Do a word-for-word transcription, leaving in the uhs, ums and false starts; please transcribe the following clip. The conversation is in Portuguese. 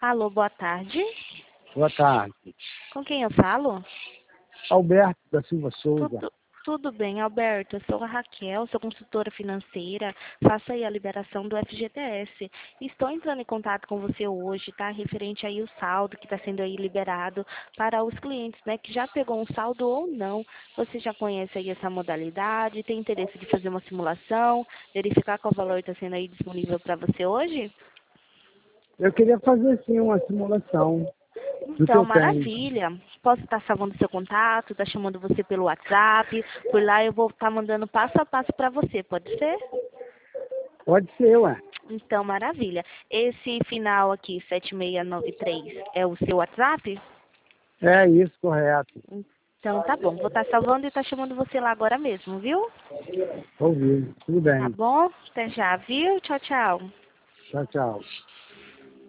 Alô, boa tarde. Boa tarde. Com quem eu falo? Alberto da Silva Souza. Tudo, tudo bem, Alberto. Eu sou a Raquel, sou consultora financeira. Faço aí a liberação do F G T S. Estou entrando em contato com você hoje, tá? Referente aí o saldo que está sendo aí liberado para os clientes, né? Que já pegou um saldo ou não. Você já conhece aí essa modalidade? Tem interesse de fazer uma simulação? Verificar qual valor está sendo aí disponível para você hoje? Eu queria fazer sim uma simulação do que Então, eu tenho. maravilha. Posso estar salvando seu contato, estar chamando você pelo WhatsApp. Por lá eu vou estar mandando passo a passo para você, pode ser? Pode ser, ué. Então, maravilha. Esse final aqui, sete seis nove três, é o seu WhatsApp? É isso, correto. Então, tá bom. Vou estar salvando e estar chamando você lá agora mesmo, viu? Ouvi. Tudo Tá bem. bom? Até já, viu? Tchau, tchau. Tchau, tchau.